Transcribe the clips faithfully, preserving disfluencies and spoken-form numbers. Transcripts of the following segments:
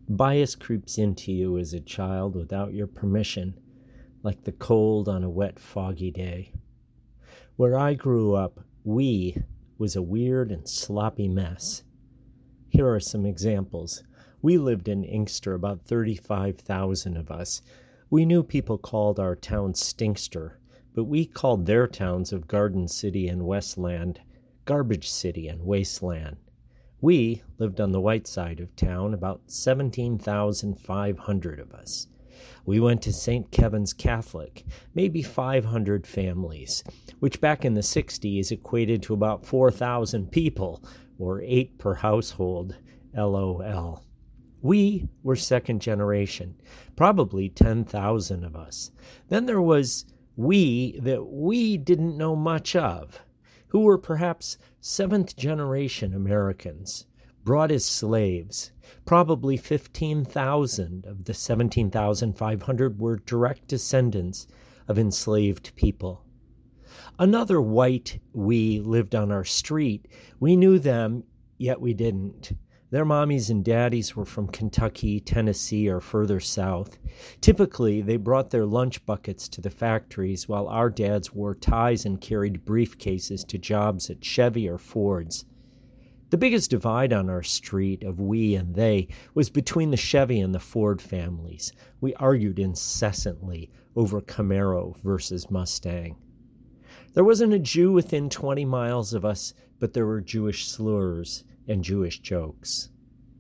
Bias creeps into you as a child without your permission, like the cold on a wet, foggy day. Where I grew up, we was a weird and sloppy mess. Here are some examples. We lived in Inkster, about thirty-five thousand of us. We knew people called our town Stinkster, but we called their towns of Garden City and Westland Garbage City and Wasteland. We lived on the white side of town, about seventeen thousand five hundred of us. We went to Saint Kevin's Catholic, maybe five hundred families, which back in the sixties equated to about four thousand people, or eight per household, LOL. We were second generation, probably ten thousand of us. Then there was we that we didn't know much of, who were perhaps seventh generation Americans, brought as slaves. Probably fifteen thousand of the seventeen thousand five hundred were direct descendants of enslaved people. Another white we lived on our street. We knew them, yet we didn't. Their mommies and daddies were from Kentucky, Tennessee, or further south. Typically, they brought their lunch buckets to the factories while our dads wore ties and carried briefcases to jobs at Chevy or Ford's. The biggest divide on our street of we and they was between the Chevy and the Ford families. We argued incessantly over Camaro versus Mustang. There wasn't a Jew within twenty miles of us, but there were Jewish slurs and Jewish jokes.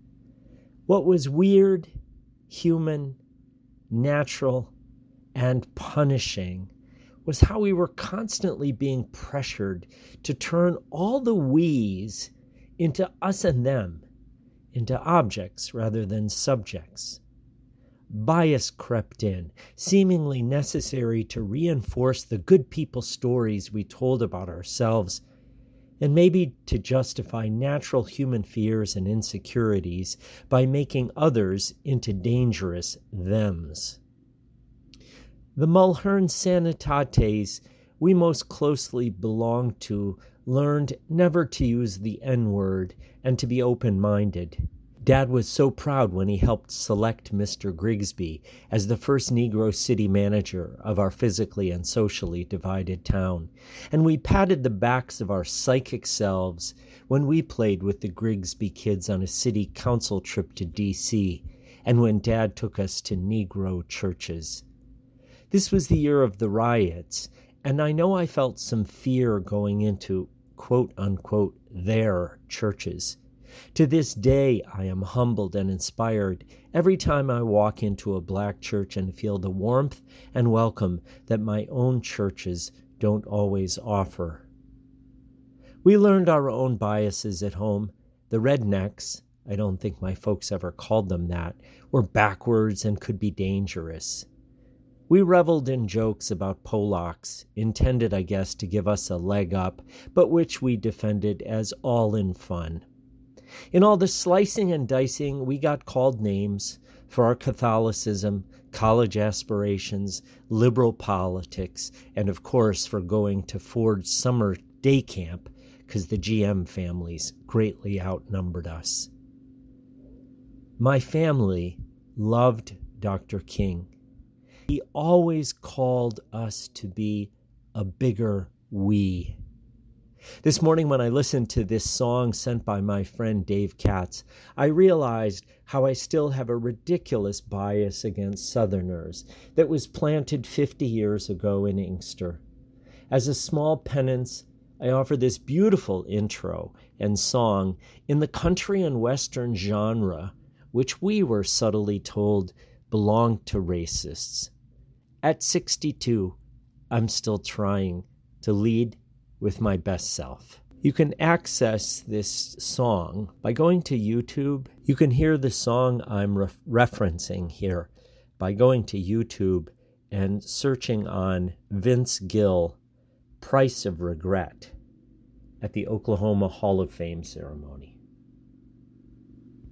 What was weird, human, natural, and punishing was how we were constantly being pressured to turn all the we's into us and them, into objects rather than subjects. Bias crept in, seemingly necessary to reinforce the good people stories we told about ourselves, and maybe to justify natural human fears and insecurities by making others into dangerous thems. The Mulhern Sanitates we most closely belonged to learned never to use the N-word and to be open-minded. Dad was so proud when he helped select Mister Grigsby as the first Negro city manager of our physically and socially divided town, and we patted the backs of our psychic selves when we played with the Grigsby kids on a city council trip to D C and when Dad took us to Negro churches. This was the year of the riots, and I know I felt some fear going into quote-unquote their churches. To this day, I am humbled and inspired every time I walk into a black church and feel the warmth and welcome that my own churches don't always offer. We learned our own biases at home. The rednecks, I don't think my folks ever called them that, were backwards and could be dangerous. We reveled in jokes about Polacks, intended, I guess, to give us a leg up, but which we defended as all in fun. In all the slicing and dicing, we got called names for our Catholicism, college aspirations, liberal politics, and of course for going to Ford's summer day camp because the G M families greatly outnumbered us. My family loved Doctor King. He always called us to be a bigger we. This morning when I listened to this song sent by my friend Dave Katz, I realized how I still have a ridiculous bias against Southerners that was planted fifty years ago in Inkster. As a small penance, I offer this beautiful intro and song in the country and western genre, which we were subtly told belonged to racists. At sixty-two, I'm still trying to lead with my best self. You can access this song by going to YouTube. You can hear the song I'm re- referencing here by going to YouTube and searching on Vince Gill, Price of Regret, at the Oklahoma Hall of Fame ceremony.